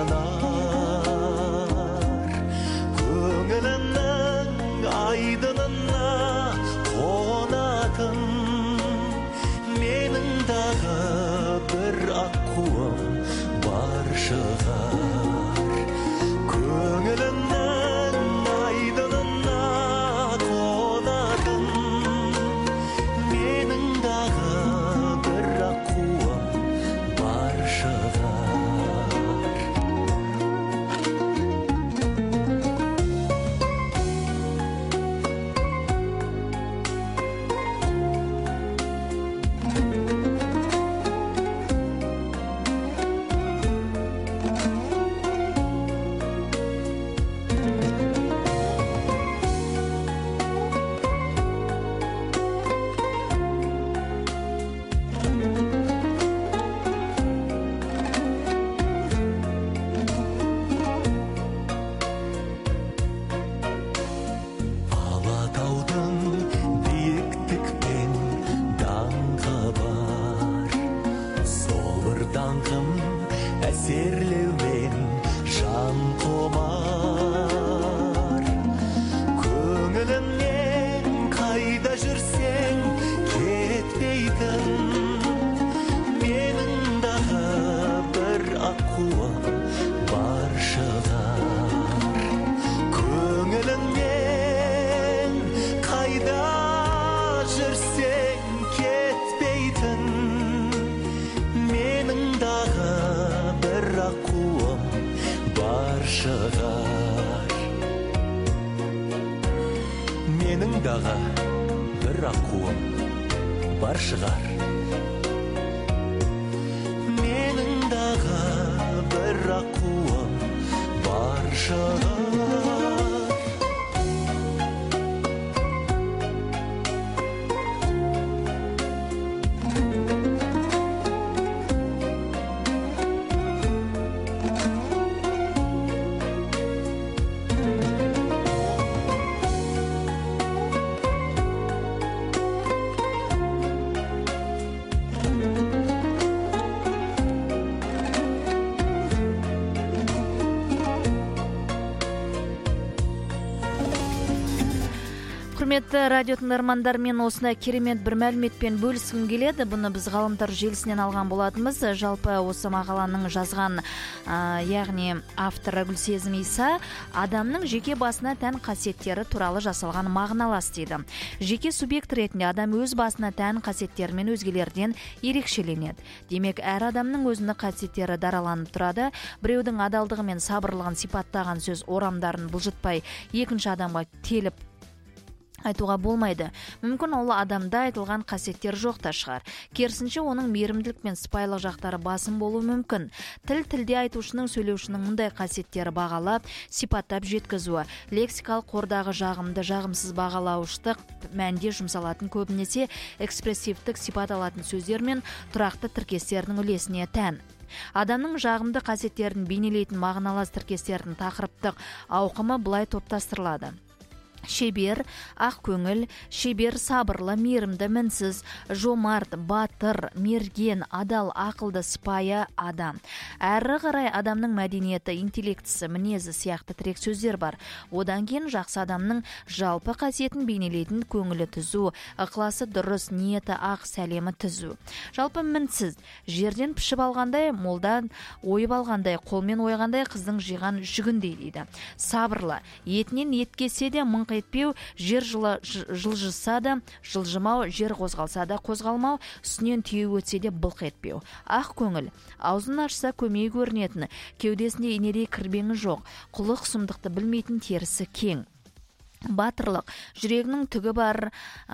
шынар көңілімнің айдынына қонатын менің дағы бір аққуым бар шығар көңілімнің айдынына қонатын менің дағы бір аққуым бар шығар алатаудың биіктікпен даңқы бар сол бір даңқым әсерлеумен жан құмар көңілімнен қайда жүрсең кетпейтін менің дағы бір аққуым бар шығар көңілімнен қайда жүрсең кетпейтін менің дағы бір аққуым бар шығар менің дағы бір аққуым бар шығар менің дағы бір аққуым бар шығар Құрметті радио тыңдармандар, мен осындай керемет бір мәліметпен бөліскім келеді. Бұны біз ғаламтор желісінен алған болатынбыз. Жалпы осы мақаланың жазған, яғни авторы Гүлсезім Иса адамның жеке басына тән қасиеттері туралы жасалған мағыналас дейді. Жеке субъект ретінде адам өз басына тән қасиеттерімен өзгелерден ерекшеленеді. Демек, әр адамның өзіндік қасиеттері дараланып тұрады. Біреудің адалдығы мен сабырлығын сипаттаған сөз орамдарын бұлжытпай екінші адамға теліп айтуға болмайды. Мүмкін ол адамда айтылған қасиеттер жоқ та шығар. Керісінше оның мейірімділік пен сыпайылық жақтары басым болуы мүмкін. Тілде айтушының сөйлеушінің мұндай қасиеттері бағалап, сипаттап жеткізуі, лексикалық қордағы жағымды, жағымсыз бағалауыштық мәнде жұмсалатын көбінесе экспрессивтік сипат алатын сөздер мен тұрақты тіркестердің үлесіне тән. Адамның жағымды қасиеттерін бейнелейтін мағыналас тіркестердің тақырыптық ауқымы былай топтастырылады. Шебер, ақ көңіл, шебер, сабырлы, мейірімді, мінсіз, жомарт, батыр, мерген, адал, ақылды, сыпайы адам. Әрі қарай адамның мәдениеті, интеллектісі, мінезі сияқты тірек сөздер бар. Одан кейін жақсы адамның жалпы қасиетін бейнелейтін көңілі түзу, ықыласы дұрыс, ниеті ақ, сәлемі түзу. Жалпы мінсіз, жерден пішіп алғандай, молдан ойып алғандай, қолмен ойғандай қыздың жиған жүгіндей дейді. Сабырлы, етінен ет кесе де мың былқ етпеу, жер жылжыса да жылжымау, жер қозғалса да қозғалмау, үстінен түйе өтсе де былқ етпеу. Ақ көңіл, аузын ашса көмей көрінетін, кеудесінде инедей кірбеңі жоқ, құлық сұмдықты білмейтін, терісі кең. Батырлық, жүрегінің түгі бар,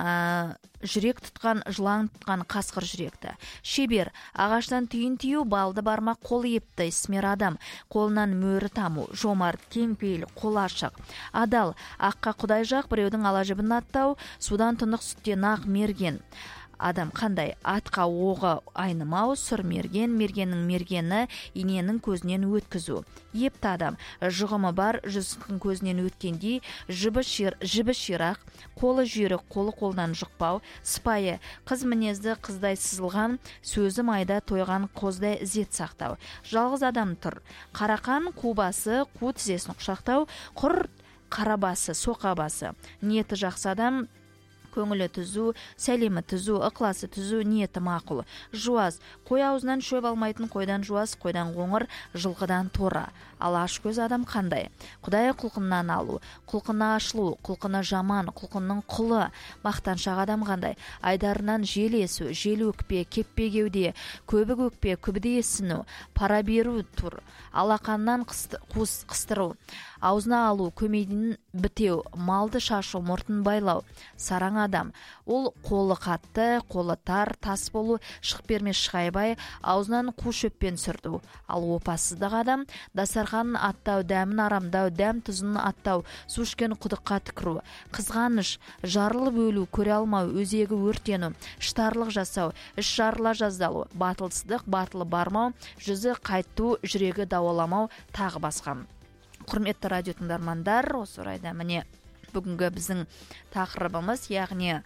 жүрек тұтқан, жылан тұтқан қасқыр жүректі. Шебер, ағаштан түйін тию, балды бармақ қол епті, ісмер адам, қолынан мөрі таму, жомарт, кеңпейіл, қол ашық. Адал, аққа құдай жақ, біреудің ала жібін аттау, судан тұнық сүттен ақ мерген. Адам қандай? Атқа оғы айнымау, сұр мерген, мергеннің мергені иненің көзінен өткізу. Епті адам, жұғымы бар, жүзінің көзінен өткендей, жібі ширақ, қолы жүйрік, қолы қолдан жұқпау. Сыпайы, қыз мінезді, қыздай сызылған, сөзі майда тойған қоздай ізет сақтау. Жалғыз адам тұр, қарақан, қу басы, қу тізесін құшақтау, құр қарабасы, соқабасы. Ниеті жақсы адам, көңілі түзу, сәлемі түзу, ықыласы түзу, ниеті мақұл. Жуаз, қой аузынан шөп алмайтын, қойдан жуаз, қойдан қоңыр, жылқыдан тора. Ал ашкөз адам қандай? Құдай құлқыннан алу, құлқына ашылу, құлқына жаман, құлқынның құлы. Мақтаншақ адам қандай? Айдарынан жел есу, жел өкпе, кеппе кеуде, көбі көкпе, күбіде есіну, пара беру тұр. Алақаннан қыстыру, аузына алу, көмейден бітеу, малды шашу, мұртын байлау. Сараң адам, ол қолы қатты, қолы тар, тас болу, шық берме шығайбай, аузынан қу шөппен сүрду. Ал опасыздық адам, дастарханын аттау, дәмін арамдау, дәм тұзын аттау, су ішкен құдыққа түкіру. Қызғаныш, жарылып өлу, көре алмау, өзегі өртену, іштарлық жасау, іш жарыла жаздалу. Батылсыздық, батылы бармау, жүзі қайту, жүрегі дауаламау, тағы басқа. Құрметті радио тыңдармандар, осы орайда міне бүгінгі біздің тақырыбымыз, яғни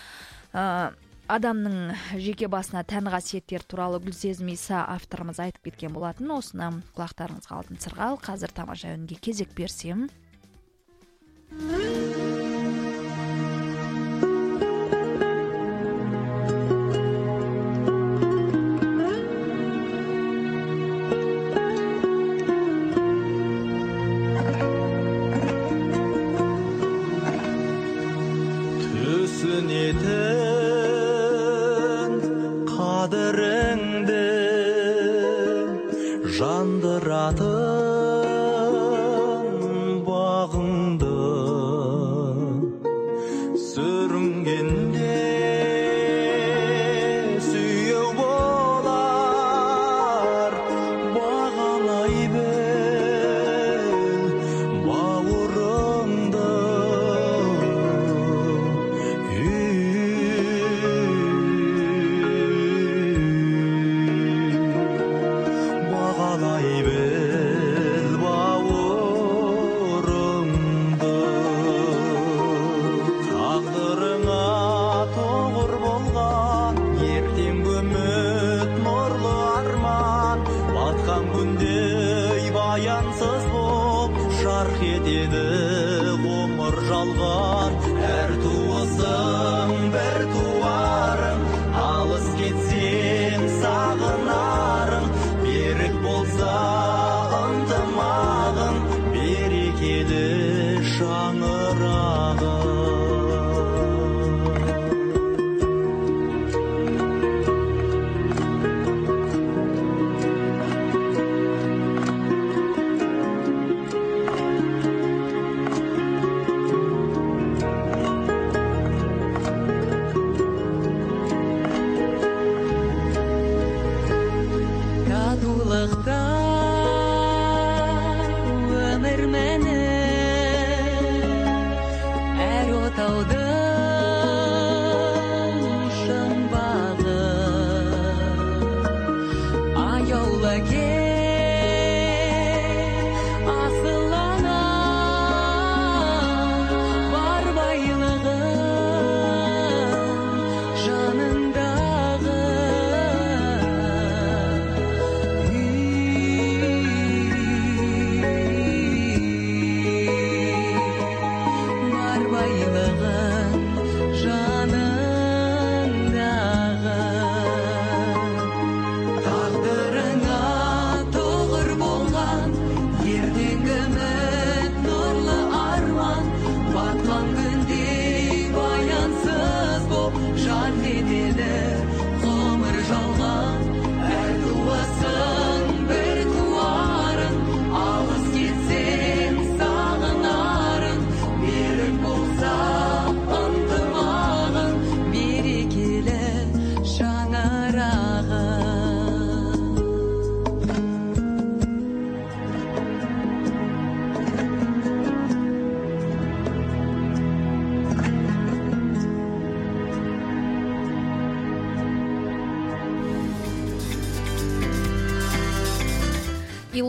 адамның жеке басына тән қасиеттер туралы Гүлсезім Иса авторымыз айтып кеткен болатын. Осыны құлақтарыңызға алтын сырғал. Қазір тамаша үнге кезек берсем. Қадіріңді жандыратын бағыңды сүрінгенде сүйеу болар, бағалай біл бауырыңды. Бағалай біл бауырыңды. Тағдырыңа тоғыр болған, ертең үміт нұрлы арман, батқан күндей баянсыз боп жарқ етеді ғұмыр жалған. Әр туысың бір туарың, алыс кетсең сағынарың, берік болса ынтымағың, берекелі шаңырағың.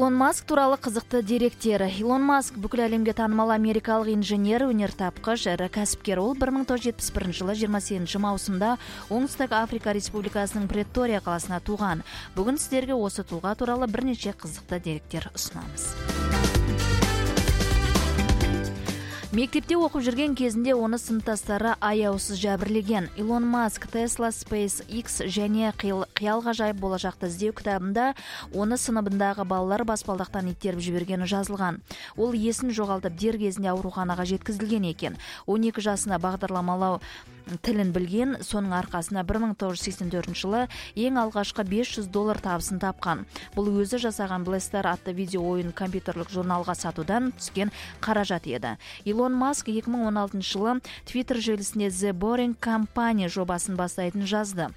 Илон Маск туралы қызықты деректер. Илон Маск бүкіл әлемге танымал америкалық инженер, өнертапқыш, ірі кәсіпкер. Ол 1971 жылы 28 маусымда Оңтүстік Африка Республикасының Претория қаласына туған. Бүгін сіздерге осы тұлға туралы бірнеше қызықты деректер ұсынамыз. Мектепте оқып жүрген кезінде оны сыныптастары аяусыз жәбірлеген. Илон Маск Tesla, SpaceX және қиял ғажайып болашақты іздеу кітабында оны сыныбындағы балалар баспалдақтан итеріп жібергені жазылған. Ол есін жоғалтып дер кезінде ауруханаға жеткізілген екен. 12 жасында бағдарламалау тілін білген, соның арқасына 1984 жылы ең алғашқы $500 табысын тапқан. Бұл өзі жасаған Blaster атты видео ойын компьютерлік журналға сатудан түскен қаражат еді. Илон Маск 2016 жылы Twitter желісінде The Boring Company жобасын бастайтын жазды.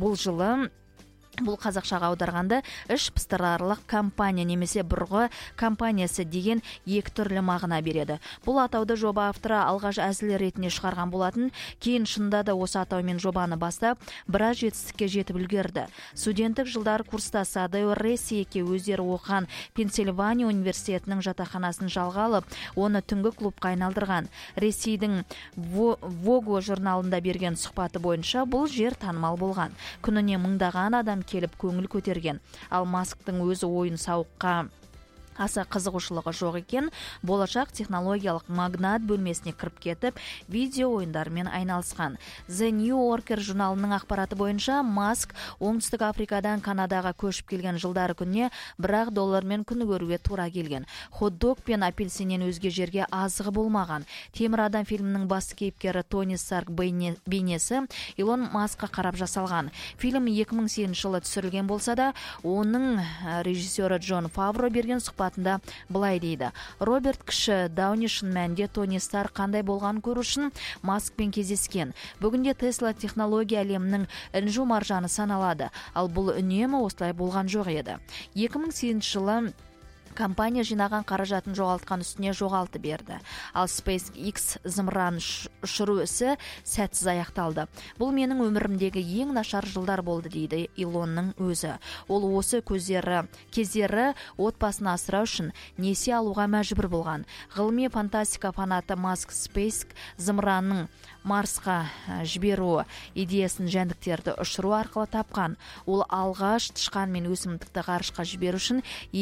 Бұл қазақшаға аударғанда іш пыстырарлық компания немесе бұрғы компаниясы деген екі түрлі мағына береді. Бұл атауды жоба авторы алғаш әзіл ретінде шығарған болатын, кейін шынында да осы атаумен жобаны бастап, біраз жетістікке жетіп үлгерді. Студенттік жылдар курстасы Ресейге өздері оқыған Пенсильвания университетінің жатақханасын жалға алып, оны түнгі клубқа айналдырған. Ресейдің Vogue журналында берген сұхбаты бойынша бұл жер танымал болған. Күніне мыңдаған адам келіп көңіл көтерген. Ал Масктың өзі ойын сауыққа аса қызығушылығы жоқ екен, болашақ технологиялық магнат бөлмесіне кіріп кетіп, видео ойындарымен айналысқан. The New Yorker журналының ақпараты бойынша Маск Оңтүстік Африкадан Канадаға көшіп келген жылдары күніне $1 күні көруге тура келген. Хот-дог пен апельсиннен өзге жерге азығы болмаған. Темір адам фильмінің басты кейіпкері Тони Старк бейнесі Илон Маскқа қарап жасалған. Фильм 2008 жылы түсірілген болса да, оның режиссері Джон Фавро берген сұхбатында былай дейді. Роберт кіші Дауни шын мәнінде Тони Старк қандай болған көру үшін Маскпен кездескен. Бүгінде Tesla технология әлемінің інжу маржаны саналады. Ал бұл үнемі осылай болған жоқ еді. 2008 жылы компания жинаған қаражатын жоғалтқан үстіне жоғалты берді. Ал SpaceX зымыран ұшыру ісі сәтсіз аяқталды. Бұл менің өмірімдегі ең нашар жылдар болды дейді Илонның өзі. Ол осы кездері отбасын асырау үшін несие алуға мәжбүр болған. Ғылыми фантастика фанаты Маск SpaceX зымыранның Марсқа жіберу идеясын жәндіктерді ұшыру арқылы тапқан. Ол алғаш тышқан мен өсімдікті ғарышқа жіберу үшін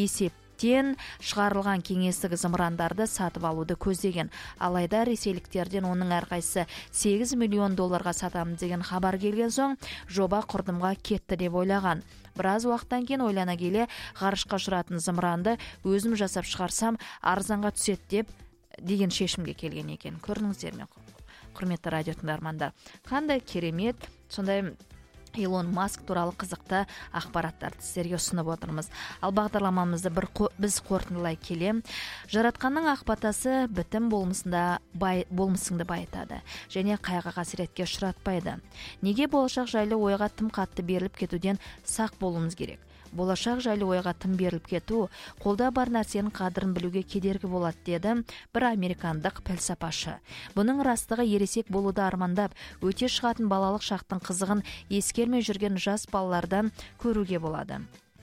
шығарылған кеңестік зымырандарды сатып алуды көздеген. Алайда ресейліктерден оның әрқайсысы $8 миллион сатамын деген хабар келген соң, жоба құрдымға кетті деп ойлаған. Біраз уақыттан кейін ойлана келе, ғарышқа ұшыратын зымыранды өзім жасап шығарсам арзанға түседі деген шешімге келген екен. Көрдіңіздер ме, құрметті радио тыңдармандар? Қандай керемет, сондай Илон Маск туралы қызықты ақпараттарды сіздерге ұсынып отырмыз. Ал бағдарламамызды біз қорытындылай келе, жаратқанның ақ батасы бітім болмысыңды байытады және қайғы қасіретке ұшыратпайды. Неге болашақ жайлы ойға тым қатты беріліп кетуден сақ болуымыз керек? Болашақ жайлы ойға тым беріліп кету, қолда бар нәрсенің қадірін білуге кедергі болады, деді бір американдық пәлсапашы. Бұның растығы ересек болуды армандап, өте шығатын балалық шақтың қызығын ескермей жүрген жас балалардан көруге болады.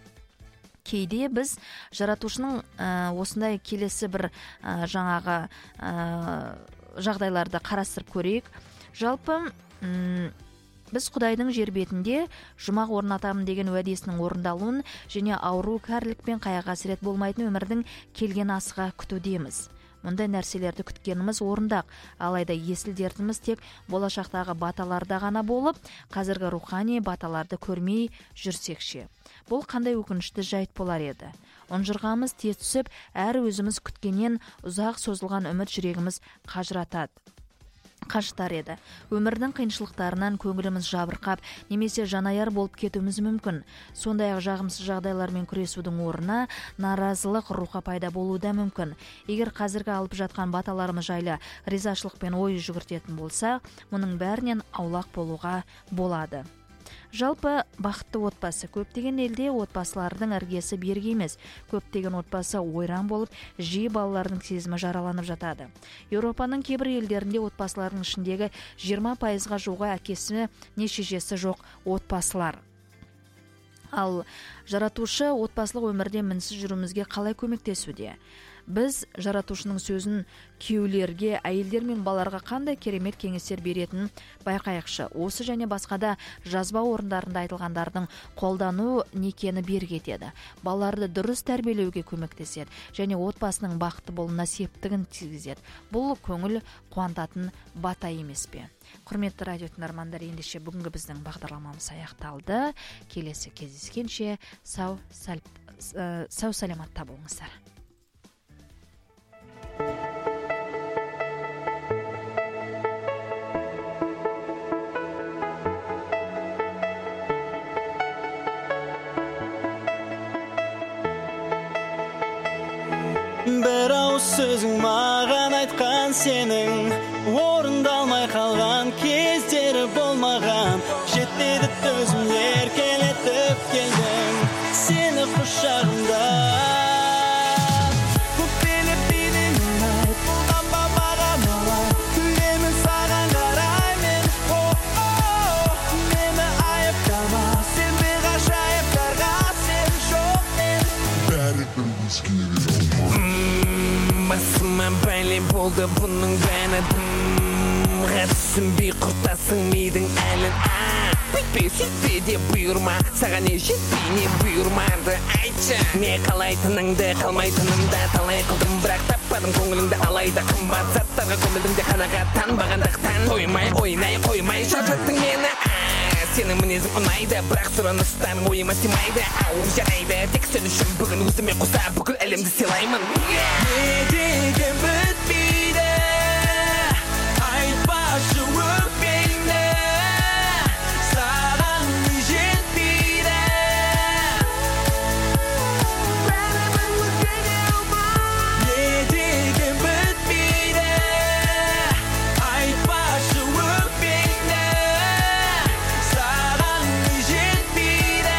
Кейде біз жаратушының осындай келесі бір жаңағы жағдайларды қарастырып көрейік. Жалпы біз Құдайдың жер бетінде жұмақ орнатамын деген уәдесінің орындалуын және ауру, кәрілік пен қайғы қасірет болмайтын өмірдің келген асыға күтудеміз. Мұндай нәрселерді күткеніміз орындақ, алайда есіл дертіміз тек болашақтағы баталарда ғана болып, қазіргі рухани баталарды көрмей жүрсекше. Бұл қандай өкінішті жайт болар еді. Ұнжырғамыз тез түсіп, әрі өзіміз күткеннен ұзақ созылған үміт жүрегіміз қажытар еді. Өмірдің қиыншылықтарынан көңіліміз жабырқап, немесе жанаяр болып кетуіміз мүмкін. Сондай-ақ жағымсыз жағдайлармен күресудің орнына наразылық рухы пайда болуы да мүмкін. Егер қазіргі алып жатқан баталарымыз жайлы ризашылықпен ой жүгіртетін болса, мұның бәрінен аулақ болуға болады. Жалпы бақытты отбасы. Көптеген елде отбасылардың іргесі берік емес. Көптеген отбасы ойран болып, жиі балалардың сезімі жараланып жатады. Еуропаның кейбір елдерінде отбасылардың ішіндегі 20%-ға жуығы әкесі не шешесі жоқ отбасылар. Ал жаратушы отбасылық өмірде мінсіз жүруімізге қалай көмектесуде? Біз жаратушының сөзін күйеулерге, әйелдер мен балаларға қандай керемет кеңестер беретінін байқайықшы. Осы және басқада жазба орындарында айтылғандардың қолдану некені берік етеді. Балаларды дұрыс тәрбиелеуге көмектеседі және отбасының бақытты болуына септігін тигізеді. Бұл көңіл қуантатын бата емес пе? Құрметті радио тыңдармандар, ендеше бүгінгі біздің бағдарламамыз аяқталды. Келесі кездескенше сау саламатта болыңыздар. Бір ауыз сөзің маған айтқан сенің, орындалмай қалған кездері болмаған. Жетеді төзім еркелетіп келдің сені құшағымда. Көкпелеп бидің айт, қолданба маған олай. Күлемін саған қарай мен, мені айыптама. Сен ғажайыптарға, сен жоқ мен. Бәрібір өзгере басыма бәле болды бұның бәрі түсінбей құртасың мидың әлін. Бүйтпе сөйтпе деп бұйырма, саған не жетпей не бұйырмады, айтшы. Не қалайтыныңды қалмайтынымда талай қылдым, бірақ таппадың көңіліңді, алайда қымбат заттарға көмілдің де қанағаттанбағандықтан тоймай ойнай қоймай шаршаттың мені. Сенің мінезің ұнайды, бірақ сұраныстарың ойыма сыймайды. Ауыр жарайды, тек сен үшін бүгін өзіме қоса бүкіл әлемді сыйлаймын. Не деген бітпейді, айтпашы өкпеңді, саған не жетпейді. Не деген бітпейді, айтпашы өкпеңді, саған не жетпейді.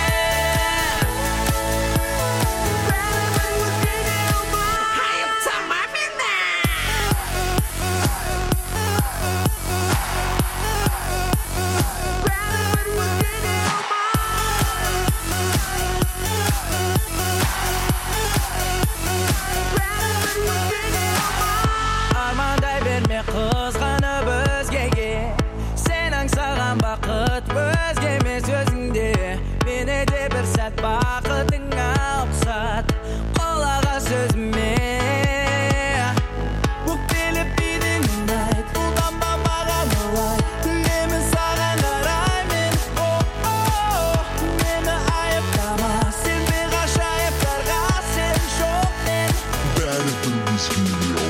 Армандай берме қызғанып өзгеге, сен аңсаған бақыт өзге емес өзіңде. Мені де бір сәт бақытыңа ұқсат, қолаға сөзіме. Өкпелеп бидің айт, қолданба маған олай. Күлемін саған қарай мен, мені айыптама. Сен ғажайыптарға, сен жоқ мен. бәрібір өзгере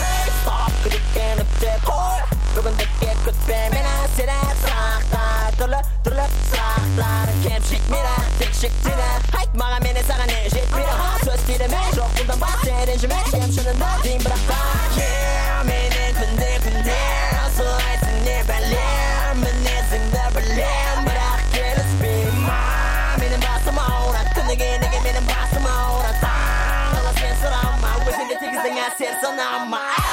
Бүгіндікке күтпе мені сенен сұрақтар, түрлі сұрақтар. Кемшік мені, текшіктері, айтмаған мені саған не жетпейді. Сөз тиді ме, жоқ бұлдан бас ренжіме, кем шынында дейін бірақта. Менен күнде асылайсың не бәлем, мінезіңді білем, бірақ келіспеймін. Менің басым ауырат, күніге неге менің басым ауырат. Таң сен сұрама, өзіңде тегіздің әсер санама.